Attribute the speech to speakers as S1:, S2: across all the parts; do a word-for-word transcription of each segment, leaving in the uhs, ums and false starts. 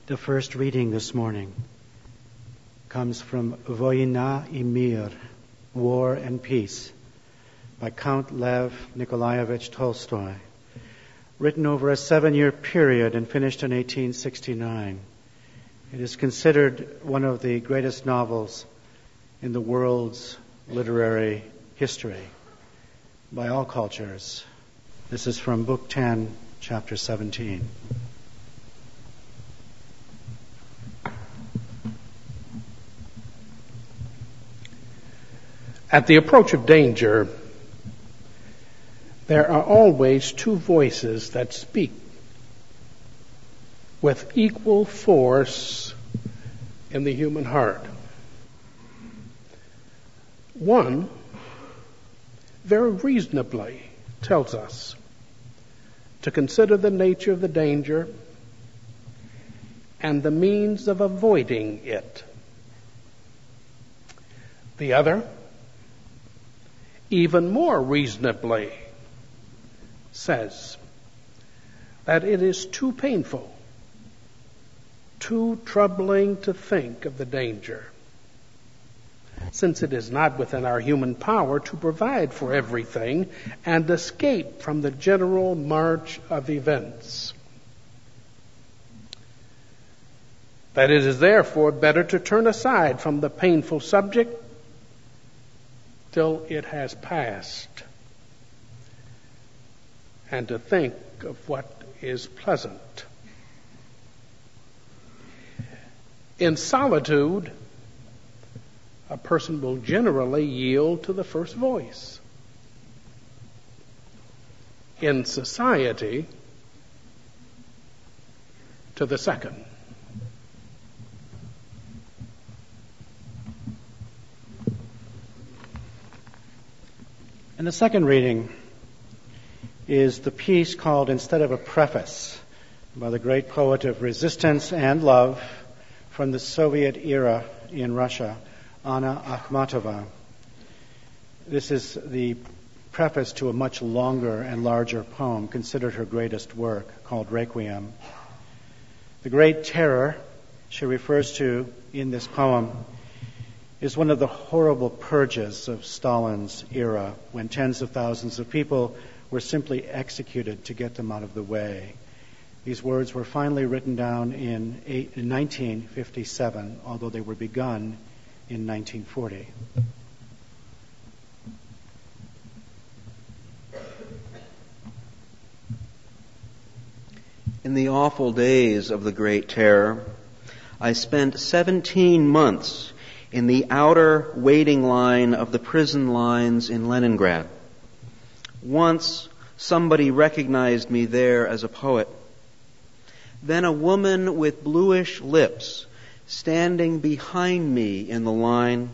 S1: The first reading this morning comes from Vojna i Mir, War and Peace, by Count Lev Nikolaevich Tolstoy, written over a seven-year period and finished in eighteen sixty-nine. It is considered one of the greatest novels in the world's literary history by all cultures. This is from Book ten, Chapter seventeen.
S2: At the approach of danger, there are always two voices that speak with equal force in the human heart. One very reasonably tells us to consider the nature of the danger and the means of avoiding it. The other, even more reasonably, says that it is too painful, too troubling to think of the danger, since it is not within our human power to provide for everything and escape from the general march of events. That it is therefore better to turn aside from the painful subject till it has passed, and to think of what is pleasant. In solitude, a person will generally yield to the first voice. In society, to the second.
S1: And the second reading is the piece called Instead of a Preface by the great poet of resistance and love from the Soviet era in Russia, Anna Akhmatova. This is the preface to a much longer and larger poem considered her greatest work called Requiem. The Great Terror she refers to in this poem is one of the horrible purges of Stalin's era, when tens of thousands of people were simply executed to get them out of the way. These words were finally written down in, eight, in nineteen fifty-seven, although they were begun in nineteen forty.
S3: In the awful days of the Great Terror, I spent seventeen months in the outer waiting line of the prison lines in Leningrad. Once, somebody recognized me there as a poet. Then a woman with bluish lips standing behind me in the line.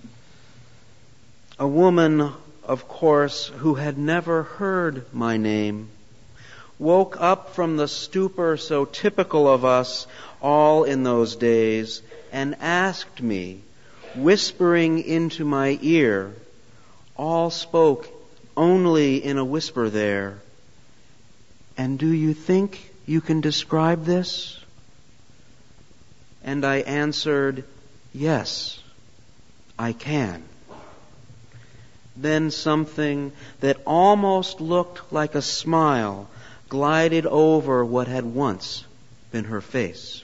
S3: A woman, of course, who had never heard my name, woke up from the stupor so typical of us all in those days and asked me, whispering into my ear, all spoke only in a whisper there, "And do you think you can describe this?" And I answered, "Yes, I can." Then something that almost looked like a smile glided over what had once been her face.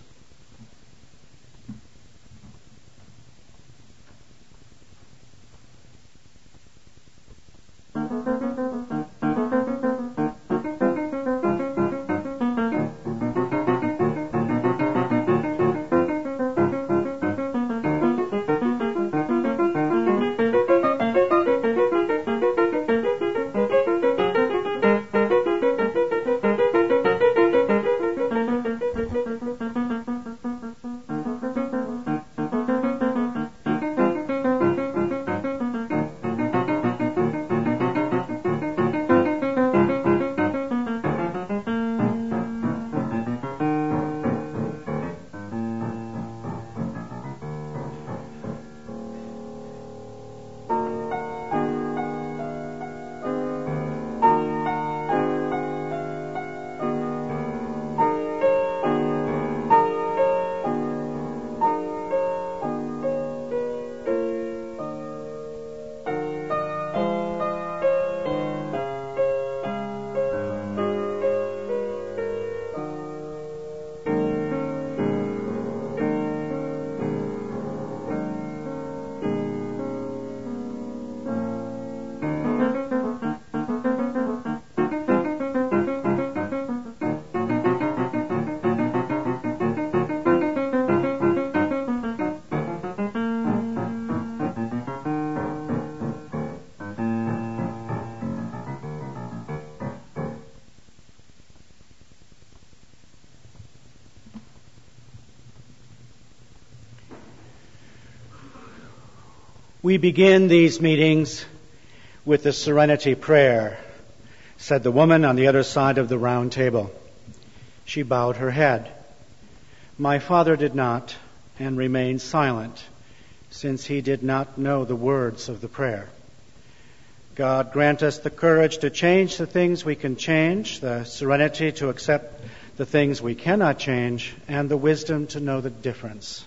S1: We begin these meetings with the Serenity Prayer, said the woman on the other side of the round table. She bowed her head. My father did not, and remained silent, since he did not know the words of the prayer. God grant us the courage to change the things we can change, the serenity to accept the things we cannot change, and the wisdom to know the difference.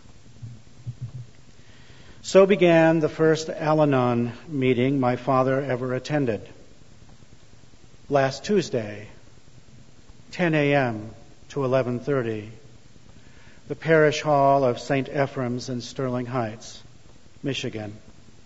S1: So began the first Al-Anon meeting my father ever attended. Last Tuesday, ten a.m. to eleven thirty, the parish hall of Saint Ephraim's in Sterling Heights, Michigan.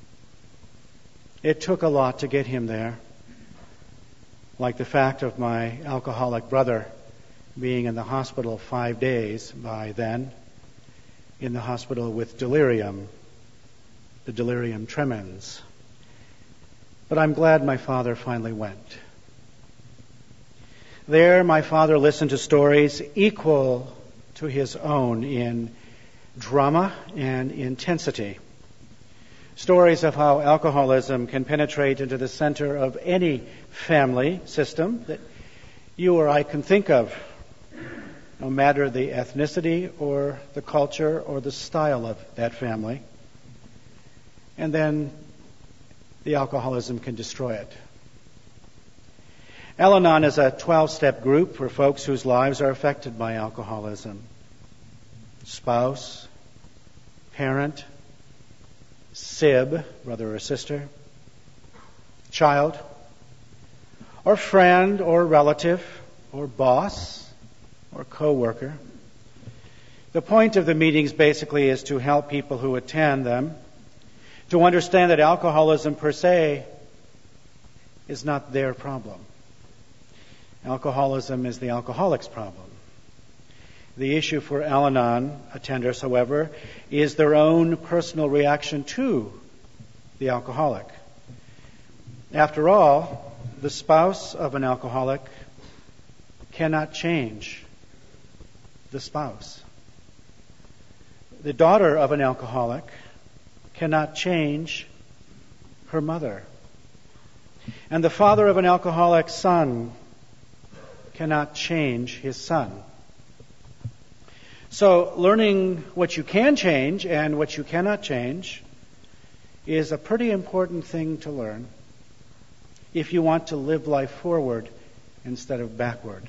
S1: It took a lot to get him there, like the fact of my alcoholic brother being in the hospital five days by then, in the hospital with delirium, the delirium tremens. But I'm glad my father finally went. There, my father listened to stories equal to his own in drama and intensity. Stories of how alcoholism can penetrate into the center of any family system that you or I can think of, no matter the ethnicity or the culture or the style of that family. And then the alcoholism can destroy it. Al-Anon is a twelve-step group for folks whose lives are affected by alcoholism. Spouse, parent, sib, brother or sister, child, or friend or relative, or boss, or co-worker. The point of the meetings basically is to help people who attend them to understand that alcoholism per se is not their problem. Alcoholism is the alcoholic's problem. The issue for Al-Anon attenders, however, is their own personal reaction to the alcoholic. After all, the spouse of an alcoholic cannot change the spouse. The daughter of an alcoholic cannot change her mother. And the father of an alcoholic son cannot change his son. So learning what you can change and what you cannot change is a pretty important thing to learn if you want to live life forward instead of backward.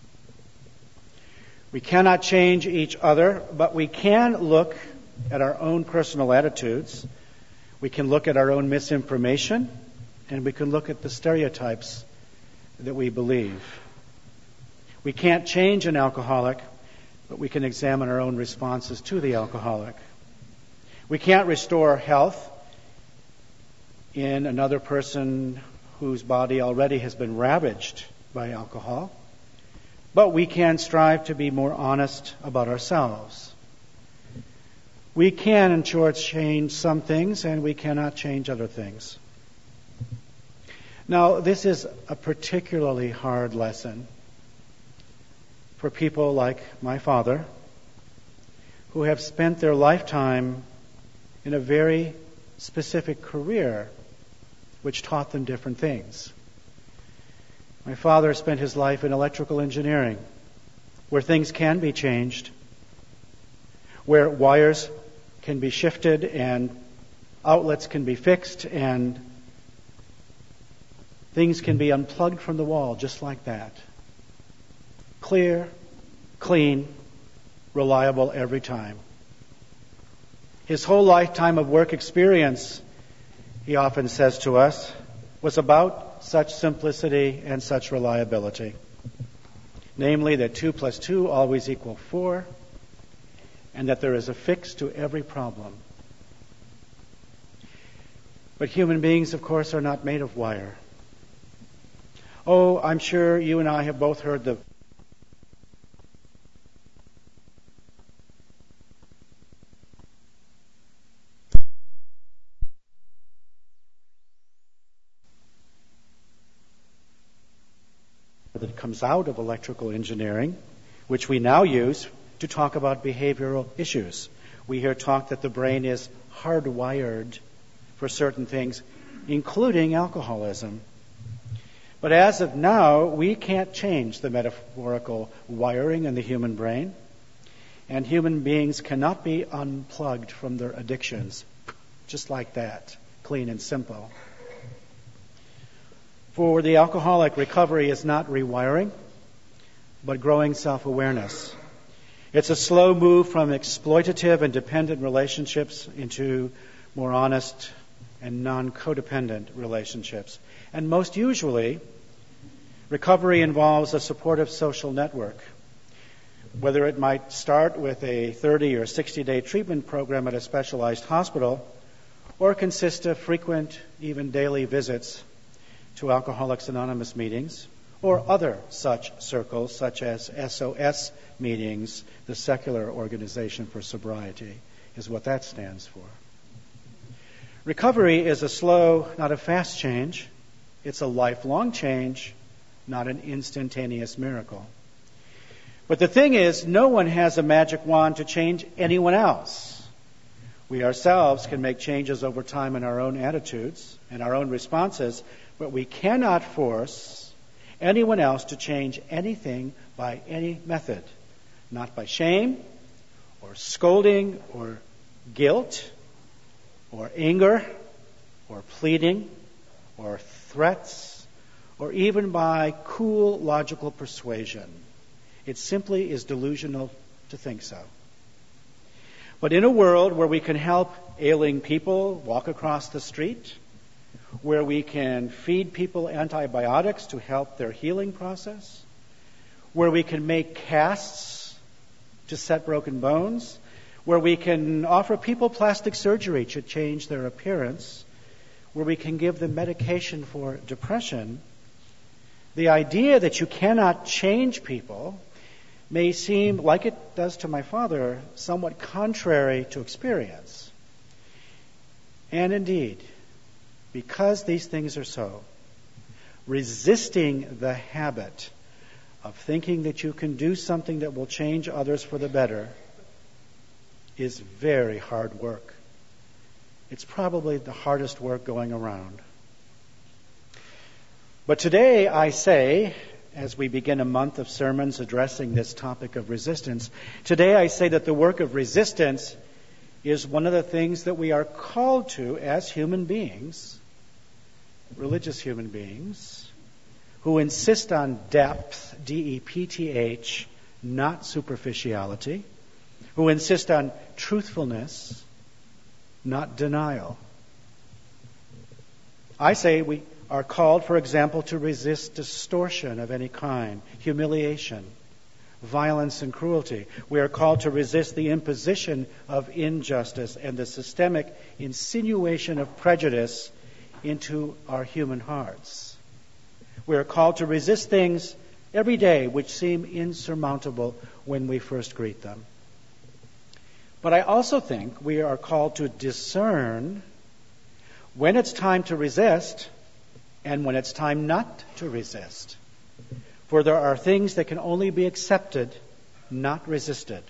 S1: We cannot change each other, but we can look at our own personal attitudes. We can look at our own misinformation, and we can look at the stereotypes that we believe. We can't change an alcoholic, but we can examine our own responses to the alcoholic. We can't restore health in another person whose body already has been ravaged by alcohol, but we can strive to be more honest about ourselves. We can, in short, change some things, and we cannot change other things. Now, this is a particularly hard lesson for people like my father, who have spent their lifetime in a very specific career which taught them different things. My father spent his life in electrical engineering, where things can be changed, where wires can be shifted and outlets can be fixed and things can be unplugged from the wall just like that. Clear, clean, reliable every time. His whole lifetime of work experience, he often says to us, was about such simplicity and such reliability. Namely, that two plus two always equal four, and that there is a fix to every problem. But human beings, of course, are not made of wire. Oh, I'm sure you and I have both heard the that comes out of electrical engineering, which we now use to talk about behavioral issues. We hear talk that the brain is hardwired for certain things, including alcoholism. But as of now, we can't change the metaphorical wiring in the human brain, and human beings cannot be unplugged from their addictions, just like that, clean and simple. For the alcoholic, recovery is not rewiring, but growing self-awareness. It's a slow move from exploitative and dependent relationships into more honest and non-codependent relationships. And most usually, recovery involves a supportive social network. Whether it might start with a thirty or sixty-day treatment program at a specialized hospital, or consist of frequent, even daily visits to Alcoholics Anonymous meetings, or other such circles, such as S O S meetings, the Secular Organization for Sobriety, is what that stands for. Recovery is a slow, not a fast change. It's a lifelong change, not an instantaneous miracle. But the thing is, no one has a magic wand to change anyone else. We ourselves can make changes over time in our own attitudes and our own responses, but we cannot force anyone else to change anything by any method. Not by shame, or scolding, or guilt, or anger, or pleading, or threats, or even by cool, logical persuasion. It simply is delusional to think so. But in a world where we can help ailing people walk across the street, where we can feed people antibiotics to help their healing process, where we can make casts to set broken bones, where we can offer people plastic surgery to change their appearance, where we can give them medication for depression, the idea that you cannot change people may seem, like it does to my father, somewhat contrary to experience. And indeed, because these things are so, resisting the habit of thinking that you can do something that will change others for the better is very hard work. It's probably the hardest work going around. But today I say, as we begin a month of sermons addressing this topic of resistance, today I say that the work of resistance is one of the things that we are called to as human beings, religious human beings, who insist on depth, D E P T H, not superficiality, who insist on truthfulness, not denial. I say we are called, for example, to resist distortion of any kind, humiliation, violence, and cruelty. We are called to resist the imposition of injustice and the systemic insinuation of prejudice into our human hearts. We are called to resist things every day which seem insurmountable when we first greet them. But I also think we are called to discern when it's time to resist and when it's time not to resist. For there are things that can only be accepted, not resisted.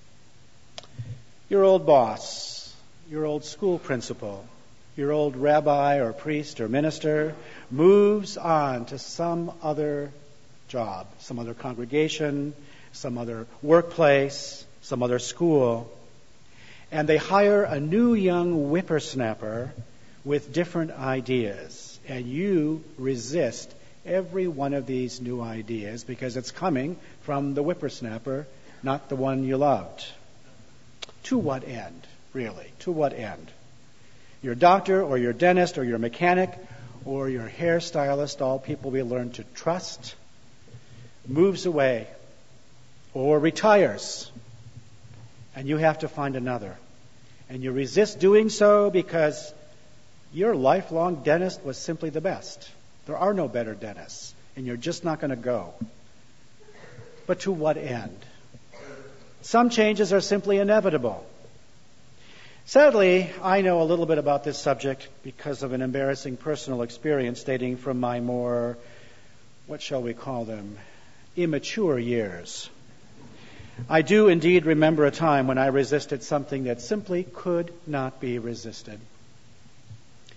S1: Your old boss, your old school principal, your old rabbi or priest or minister moves on to some other job, some other congregation, some other workplace, some other school, and they hire a new young whippersnapper with different ideas, and you resist every one of these new ideas because it's coming from the whippersnapper, not the one you loved. To what end, really? To what end? Your doctor or your dentist or your mechanic or your hairstylist, all people we learn to trust, moves away or retires, and you have to find another. And you resist doing so because your lifelong dentist was simply the best. There are no better dentists, and you're just not going to go. But to what end? Some changes are simply inevitable. Sadly, I know a little bit about this subject because of an embarrassing personal experience dating from my more, what shall we call them, immature years. I do indeed remember a time when I resisted something that simply could not be resisted.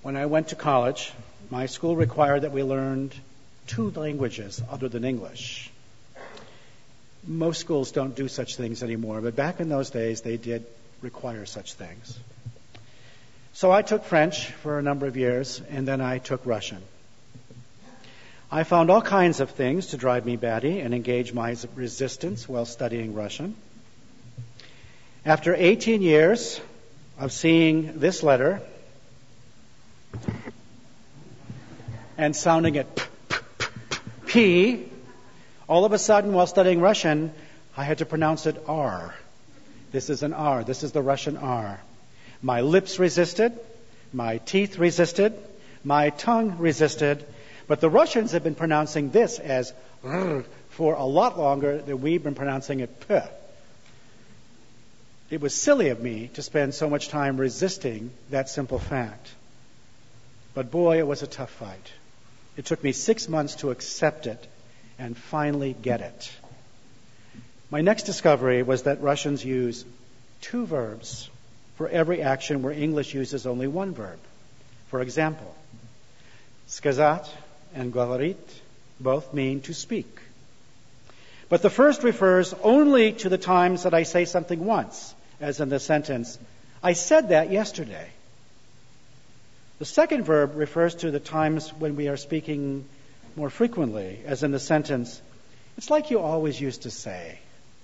S1: When I went to college, my school required that we learned two languages other than English. Most schools don't do such things anymore, but back in those days, they did require such things. So I took French for a number of years, and then I took Russian. I found all kinds of things to drive me batty and engage my resistance while studying Russian. After eighteen years of seeing this letter and sounding it p, p, p, p, all of a sudden, while studying Russian, I had to pronounce it R. This is an R. This is the Russian R. My lips resisted. My teeth resisted. My tongue resisted. But the Russians have been pronouncing this as R for a lot longer than we've been pronouncing it P. It was silly of me to spend so much time resisting that simple fact. But boy, it was a tough fight. It took me six months to accept it and finally get it. My next discovery was that Russians use two verbs for every action where English uses only one verb. For example, сказать and говорить both mean to speak. But the first refers only to the times that I say something once, as in the sentence, I said that yesterday. The second verb refers to the times when we are speaking more frequently, as in the sentence, it's like you always used to say.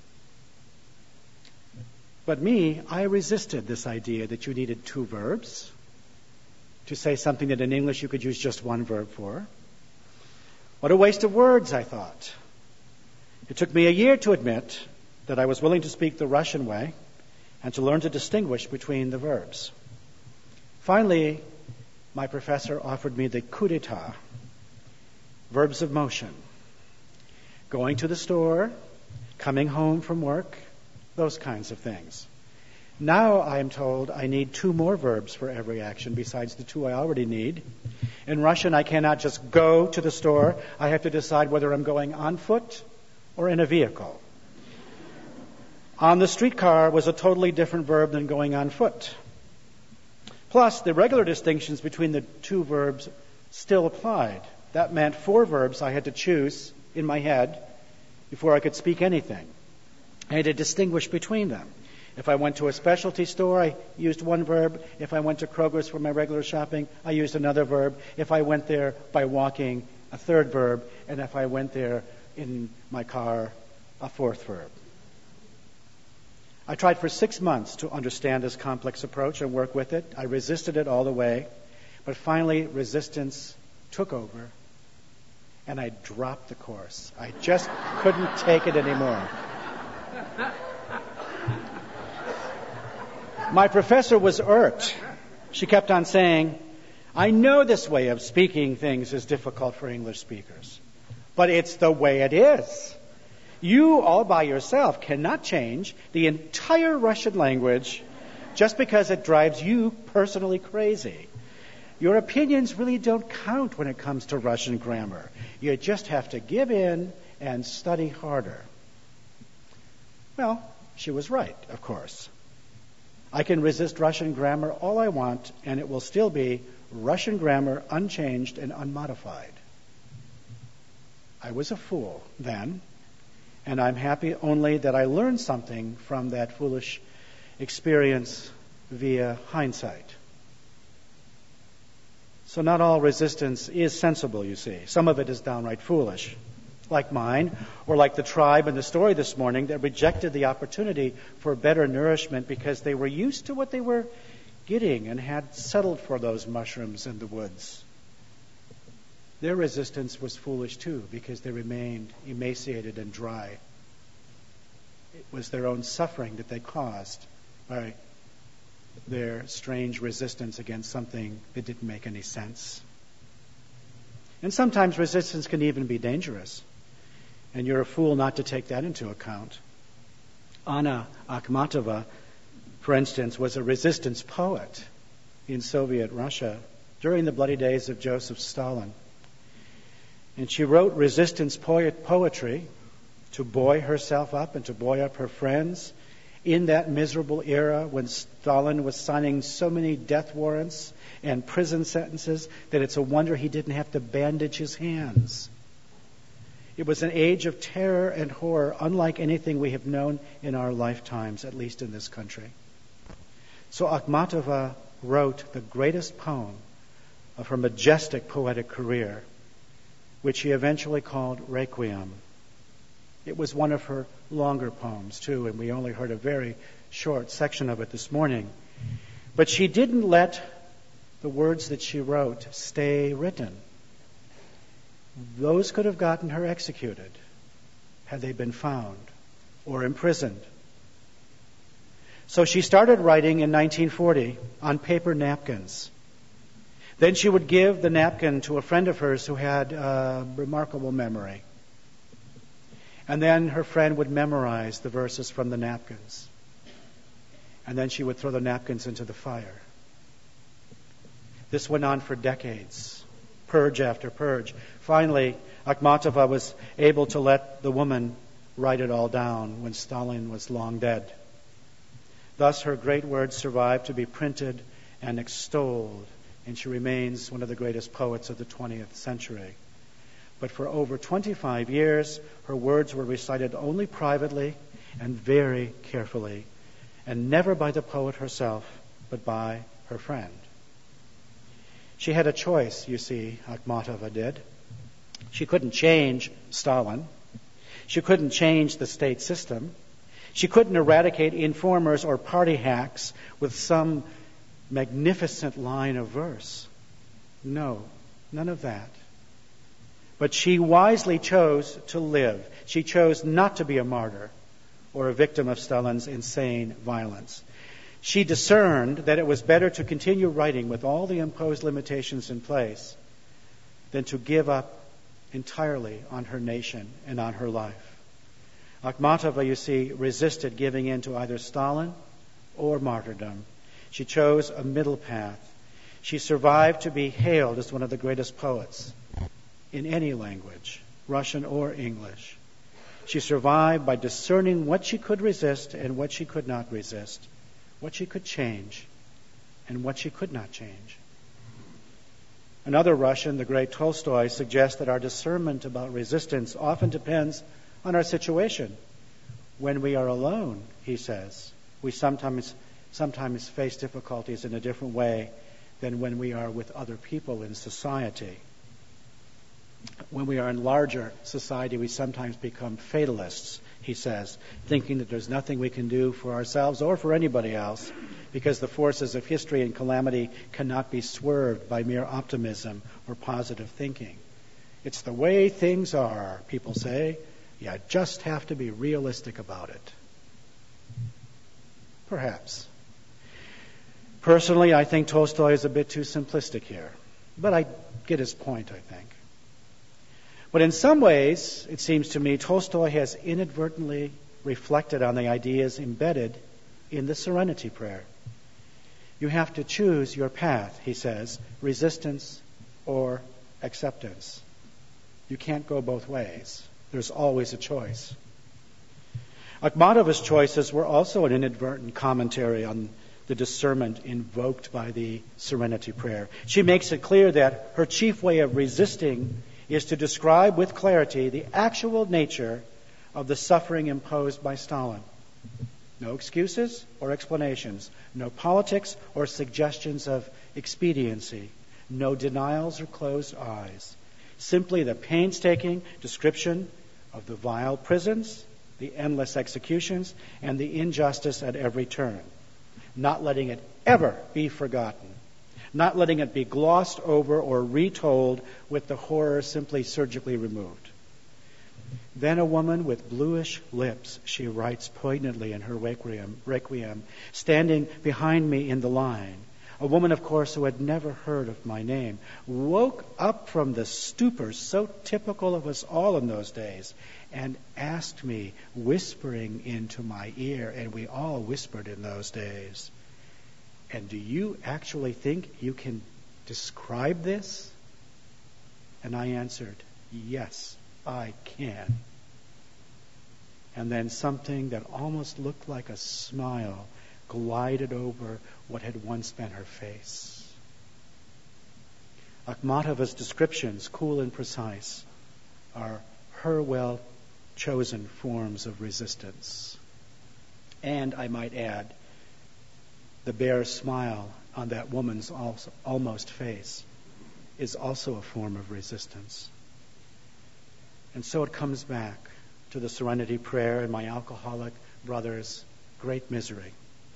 S1: But me, I resisted this idea that you needed two verbs to say something that in English you could use just one verb for. What a waste of words, I thought. It took me a year to admit that I was willing to speak the Russian way and to learn to distinguish between the verbs. Finally, my professor offered me the coup d'etat, verbs of motion. Going to the store, coming home from work, those kinds of things. Now I am told I need two more verbs for every action besides the two I already need. In Russian, I cannot just go to the store. I have to decide whether I'm going on foot or in a vehicle. On the streetcar was a totally different verb than going on foot. Plus, the regular distinctions between the two verbs still applied. That meant four verbs I had to choose in my head before I could speak anything. I had to distinguish between them. If I went to a specialty store, I used one verb. If I went to Kroger's for my regular shopping, I used another verb. If I went there by walking, a third verb. And if I went there in my car, a fourth verb. I tried for six months to understand this complex approach and work with it. I resisted it all the way. But finally, resistance took over, and I dropped the course. I just couldn't take it anymore. My professor was irked. She kept on saying, I know this way of speaking things is difficult for English speakers, but it's the way it is. You all by yourself cannot change the entire Russian language just because it drives you personally crazy. Your opinions really don't count when it comes to Russian grammar. You just have to give in and study harder. Well, she was right, of course. I can resist Russian grammar all I want, and it will still be Russian grammar unchanged and unmodified. I was a fool then, and I'm happy only that I learned something from that foolish experience via hindsight. So not all resistance is sensible, you see. Some of it is downright foolish, like mine, or like the tribe in the story this morning that rejected the opportunity for better nourishment because they were used to what they were getting and had settled for those mushrooms in the woods. Their resistance was foolish too because they remained emaciated and dry. It was their own suffering that they caused by their strange resistance against something that didn't make any sense. And sometimes resistance can even be dangerous. And you're a fool not to take that into account. Anna Akhmatova, for instance, was a resistance poet in Soviet Russia during the bloody days of Joseph Stalin. And she wrote resistance poet poetry to buoy herself up and to buoy up her friends in that miserable era when Stalin was signing so many death warrants and prison sentences that it's a wonder he didn't have to bandage his hands. It was an age of terror and horror unlike anything we have known in our lifetimes, at least in this country. So Akhmatova wrote the greatest poem of her majestic poetic career, which she eventually called Requiem. It was one of her longer poems, too, and we only heard a very short section of it this morning. But she didn't let the words that she wrote stay written. Those could have gotten her executed had they been found or imprisoned. So she started writing in nineteen forty on paper napkins. Then she would give the napkin to a friend of hers who had a remarkable memory. And then her friend would memorize the verses from the napkins. And then she would throw the napkins into the fire. This went on for decades, purge after purge. Finally, Akhmatova was able to let the woman write it all down when Stalin was long dead. Thus, her great words survived to be printed and extolled, and she remains one of the greatest poets of the twentieth century. But for over twenty-five years, her words were recited only privately and very carefully, and never by the poet herself, but by her friend. She had a choice, you see, Akhmatova did. She couldn't change Stalin. She couldn't change the state system. She couldn't eradicate informers or party hacks with some magnificent line of verse. No, none of that. But she wisely chose to live. She chose not to be a martyr or a victim of Stalin's insane violence. She discerned that it was better to continue writing with all the imposed limitations in place than to give up entirely on her nation and on her life. Akhmatova, you see, resisted giving in to either Stalin or martyrdom. She chose a middle path. She survived to be hailed as one of the greatest poets in any language, Russian or English. She survived by discerning what she could resist and what she could not resist, what she could change and what she could not change. Another Russian, the great Tolstoy, suggests that our discernment about resistance often depends on our situation. When we are alone, he says, we sometimes sometimes face difficulties in a different way than when we are with other people in society. When we are in larger society, we sometimes become fatalists, he says, thinking that there's nothing we can do for ourselves or for anybody else because the forces of history and calamity cannot be swerved by mere optimism or positive thinking. It's the way things are, people say. You just have to be realistic about it. Perhaps. Personally, I think Tolstoy is a bit too simplistic here, but I get his point, I think. But in some ways, it seems to me, Tolstoy has inadvertently reflected on the ideas embedded in the Serenity Prayer. You have to choose your path, he says, resistance or acceptance. You can't go both ways. There's always a choice. Akhmatova's choices were also an inadvertent commentary on the discernment invoked by the Serenity Prayer. She makes it clear that her chief way of resisting is to describe with clarity the actual nature of the suffering imposed by Stalin. No excuses or explanations, no politics or suggestions of expediency, no denials or closed eyes. Simply the painstaking description of the vile prisons, the endless executions, and the injustice at every turn. Not letting it ever be forgotten. Not letting it be glossed over or retold with the horror simply surgically removed. Then a woman with bluish lips, she writes poignantly in her Requiem, Requiem, standing behind me in the line, a woman, of course, who had never heard of my name, woke up from the stupor so typical of us all in those days and asked me, whispering into my ear, and we all whispered in those days, "And do you actually think you can describe this?" And I answered, "Yes, I can." and then something that almost looked like a smile glided over what had once been her face. Akhmatova's descriptions, cool and precise, are her well-chosen forms of resistance. And, I might add, the bare smile on that woman's also, almost face is also a form of resistance. And so it comes back to the Serenity Prayer and my alcoholic brother's great misery.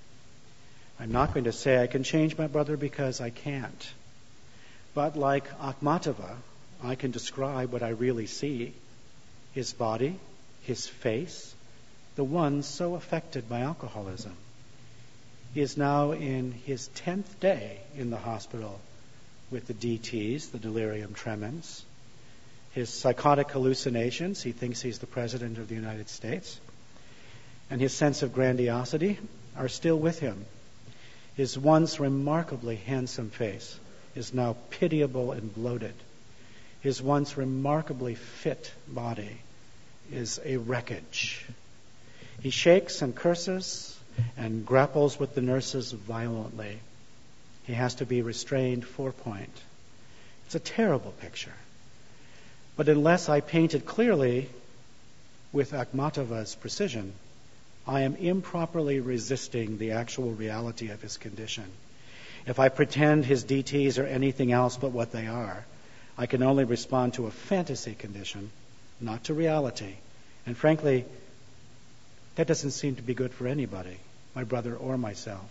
S1: I'm not going to say I can change my brother because I can't. But like Akhmatova, I can describe what I really see. His body, his face, the one so affected by alcoholism. He is now in his tenth day in the hospital with the D Ts, the delirium tremens. His psychotic hallucinations, he thinks he's the President of the United States, and his sense of grandiosity are still with him. His once remarkably handsome face is now pitiable and bloated. His once remarkably fit body is a wreckage. He shakes and curses and grapples with the nurses violently. He has to be restrained four-point. It's a terrible picture. But unless I paint it clearly with Akhmatova's precision, I am improperly resisting the actual reality of his condition. If I pretend his D Ts are anything else but what they are, I can only respond to a fantasy condition, not to reality. And frankly, that doesn't seem to be good for anybody, my brother or myself.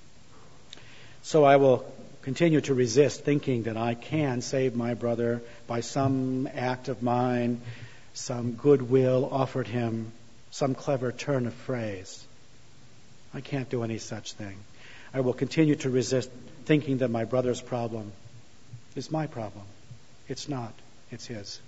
S1: So I will continue to resist thinking that I can save my brother by some act of mine, some goodwill offered him, some clever turn of phrase. I can't do any such thing. I will continue to resist thinking that my brother's problem is my problem. It's not. It's his.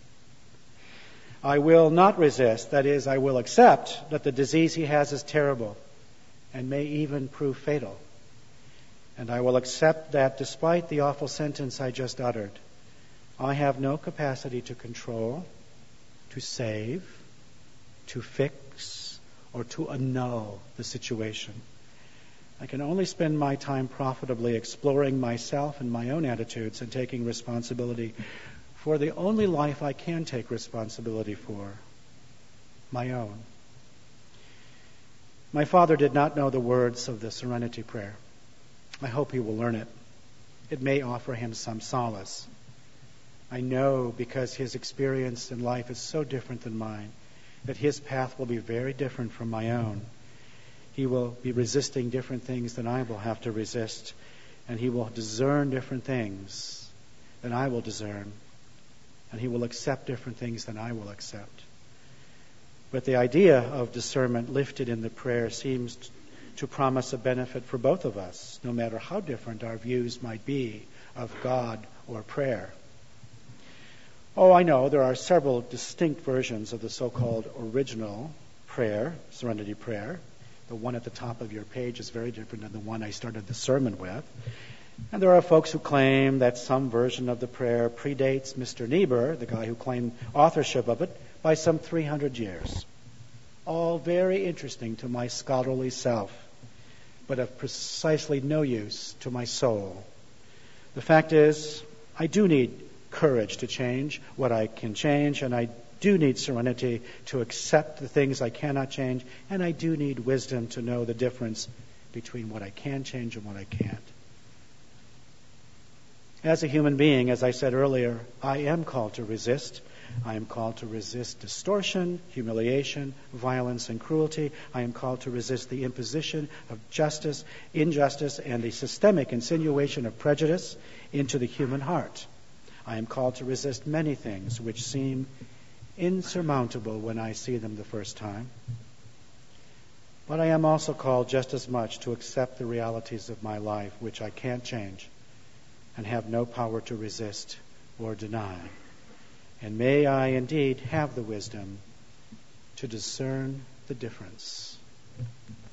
S1: I will not resist, that is, I will accept that the disease he has is terrible and may even prove fatal. And I will accept that despite the awful sentence I just uttered, I have no capacity to control, to save, to fix, or to annul the situation. I can only spend my time profitably exploring myself and my own attitudes and taking responsibility for the only life I can take responsibility for, my own. My father did not know the words of the Serenity Prayer. I hope he will learn it. It may offer him some solace. I know, because his experience in life is so different than mine, that his path will be very different from my own. He will be resisting different things than I will have to resist, and he will discern different things than I will discern, and he will accept different things than I will accept. But the idea of discernment lifted in the prayer seems to promise a benefit for both of us, no matter how different our views might be of God or prayer. Oh, I know there are several distinct versions of the so-called original prayer, Serenity Prayer. The one at the top of your page is very different than the one I started the sermon with. And there are folks who claim that some version of the prayer predates Mister Niebuhr, the guy who claimed authorship of it, by some three hundred years. All very interesting to my scholarly self, but of precisely no use to my soul. The fact is, I do need courage to change what I can change, and I do need serenity to accept the things I cannot change, and I do need wisdom to know the difference between what I can change and what I can't. As a human being, as I said earlier, I am called to resist. I am called to resist distortion, humiliation, violence, and cruelty. I am called to resist the imposition of justice, injustice, and the systemic insinuation of prejudice into the human heart. I am called to resist many things which seem insurmountable when I see them the first time. But I am also called just as much to accept the realities of my life, which I can't change and have no power to resist or deny. And may I indeed have the wisdom to discern the difference.